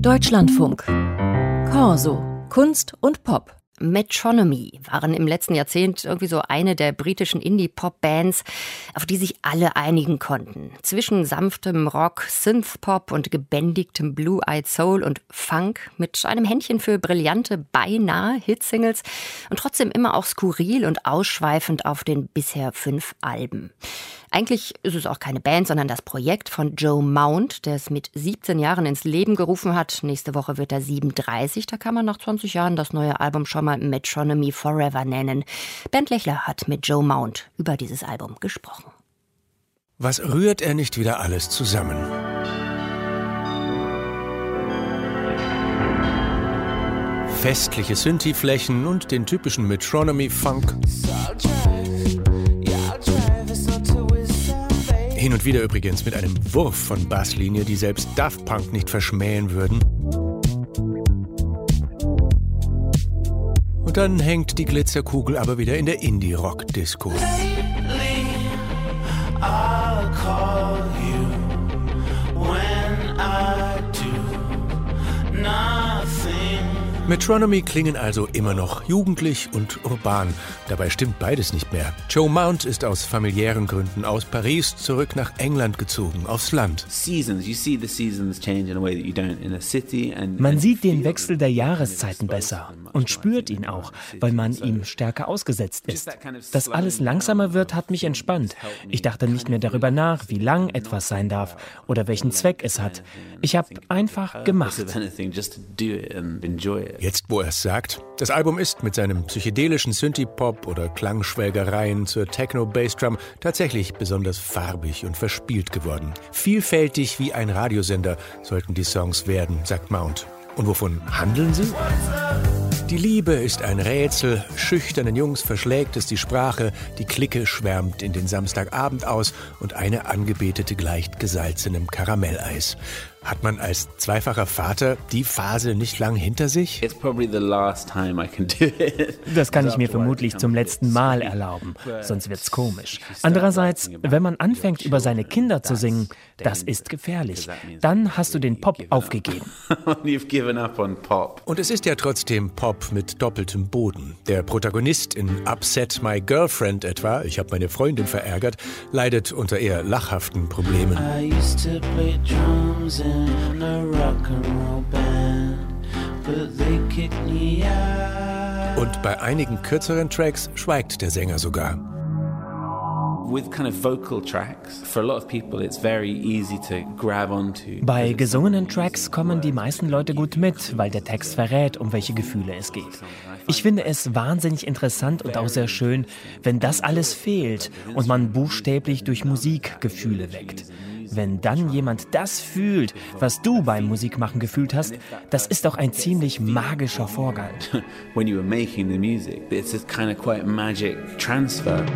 Deutschlandfunk. Corso. Kunst und Pop. Metronomy waren im letzten Jahrzehnt irgendwie so eine der britischen Indie-Pop-Bands, auf die sich alle einigen konnten. Zwischen sanftem Rock, Synth-Pop und gebändigtem Blue-Eyed Soul und Funk mit einem Händchen für brillante, beinahe Hitsingles und trotzdem immer auch skurril und ausschweifend auf den bisher 5 Alben. Eigentlich ist es auch keine Band, sondern das Projekt von Joe Mount, der es mit 17 Jahren ins Leben gerufen hat. Nächste Woche wird er 37, da kann man nach 20 Jahren das neue Album schon mal Metronomy Forever nennen. Bernd Lechler hat mit Joe Mount über dieses Album gesprochen. Was rührt er nicht wieder alles zusammen? Festliche Synthi-Flächen und den typischen Metronomy-Funk. Hin und wieder übrigens mit einem Wurf von Basslinie, die selbst Daft Punk nicht verschmähen würden. Und dann hängt die Glitzerkugel aber wieder in der Indie-Rock-Disco. Metronomy klingen also immer noch jugendlich und urban. Dabei stimmt beides nicht mehr. Joe Mount ist aus familiären Gründen aus Paris zurück nach England gezogen, aufs Land. Man sieht den Wechsel der Jahreszeiten besser und spürt ihn auch, weil man ihm stärker ausgesetzt ist. Dass alles langsamer wird, hat mich entspannt. Ich dachte nicht mehr darüber nach, wie lang etwas sein darf oder welchen Zweck es hat. Ich habe einfach gemacht. Jetzt, wo er es sagt, das Album ist mit seinem psychedelischen Synthie-Pop oder Klangschwelgereien zur Techno-Bassdrum tatsächlich besonders farbig und verspielt geworden. Vielfältig wie ein Radiosender sollten die Songs werden, sagt Mount. Und wovon handeln sie? Die Liebe ist ein Rätsel, schüchternen Jungs verschlägt es die Sprache, die Clique schwärmt in den Samstagabend aus und eine Angebetete gleicht gesalzenem Karamelleis. Hat man als zweifacher Vater die Phase nicht lang hinter sich? Das kann ich mir vermutlich zum letzten Mal erlauben, sonst wird's komisch. Andererseits, wenn man anfängt, über seine Kinder zu singen, das ist gefährlich. Dann hast du den Pop aufgegeben. Und es ist ja trotzdem Pop mit doppeltem Boden. Der Protagonist in Upset My Girlfriend etwa, ich habe meine Freundin verärgert, leidet unter eher lachhaften Problemen. Und bei einigen kürzeren Tracks schweigt der Sänger sogar. Bei gesungenen Tracks kommen die meisten Leute gut mit, weil der Text verrät, um welche Gefühle es geht. Ich finde es wahnsinnig interessant und auch sehr schön, wenn das alles fehlt und man buchstäblich durch Musik Gefühle weckt. Wenn dann jemand das fühlt, was du beim Musikmachen gefühlt hast, das ist doch ein ziemlich magischer Vorgang. When you were making the music, it's a kind of quite magic transfer.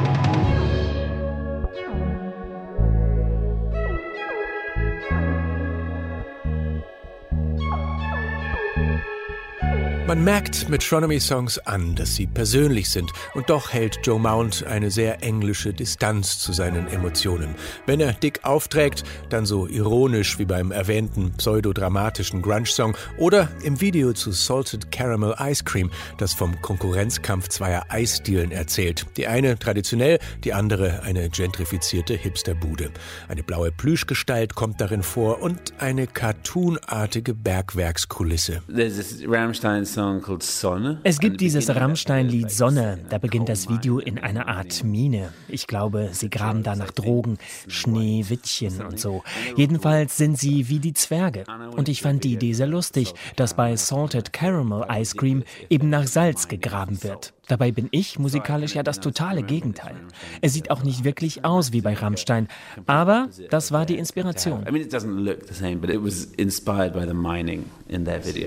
Man merkt Metronomy-Songs an, dass sie persönlich sind. Und doch hält Joe Mount eine sehr englische Distanz zu seinen Emotionen. Wenn er dick aufträgt, dann so ironisch wie beim erwähnten pseudodramatischen Grunge-Song oder im Video zu Salted Caramel Ice Cream, das vom Konkurrenzkampf zweier Eisdielen erzählt. Die eine traditionell, die andere eine gentrifizierte Hipsterbude. Eine blaue Plüschgestalt kommt darin vor und eine cartoonartige Bergwerkskulisse. Es gibt dieses Rammstein-Lied Sonne, da beginnt das Video in einer Art Mine. Ich glaube, sie graben da nach Drogen, Schneewittchen und so. Jedenfalls sind sie wie die Zwerge. Und ich fand die Idee sehr lustig, dass bei Salted Caramel Ice Cream eben nach Salz gegraben wird. Dabei bin ich musikalisch ja das totale Gegenteil. Es sieht auch nicht wirklich aus wie bei Rammstein, aber das war die Inspiration. I mean, it doesn't look the same, but it was inspired by the mining in their video.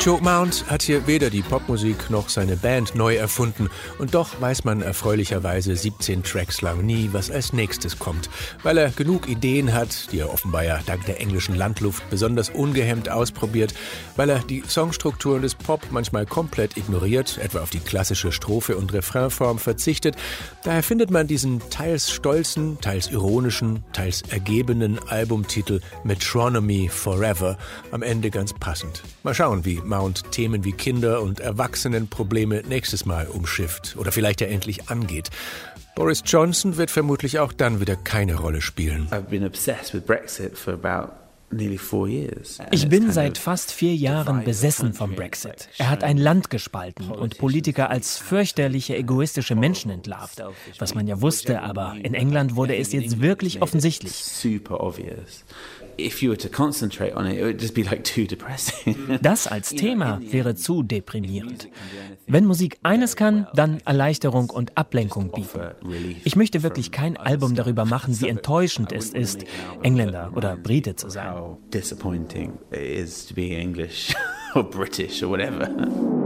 Joe Mount hat hier weder die Popmusik noch seine Band neu erfunden und doch weiß man erfreulicherweise 17 Tracks lang nie, was als nächstes kommt, weil er genug Ideen hat, die er offenbar ja dank der englischen Landluft besonders ungehemmt ausprobiert, weil er die Songstrukturen des Pop manchmal komplett ignoriert, etwa auf die klassische Strophe- und Refrainform verzichtet. Daher findet man diesen teils stolzen, teils ironischen, teils ergebenen Albumtitel Metronomy Forever am Ende ganz passend. Mal schauen, wie Mount Themen wie Kinder- und Erwachsenenprobleme nächstes Mal umschifft oder vielleicht ja endlich angeht. Boris Johnson wird vermutlich auch dann wieder keine Rolle spielen. I've been obsessed with Brexit for about nearly 4 years. Ich bin seit fast 4 Jahren besessen vom Brexit. Er hat ein Land gespalten und Politiker als fürchterliche, egoistische Menschen entlarvt. Was man ja wusste, aber in England wurde es jetzt wirklich offensichtlich. Super obvious. If you were to concentrate on it, it would just be like too depressing. Das als Thema wäre zu deprimierend. Wenn Musik eines kann, dann Erleichterung und Ablenkung bieten. Ich möchte wirklich kein Album darüber machen, wie enttäuschend es ist, Engländer oder Brite zu sein. How disappointing it is to be English or British or whatever.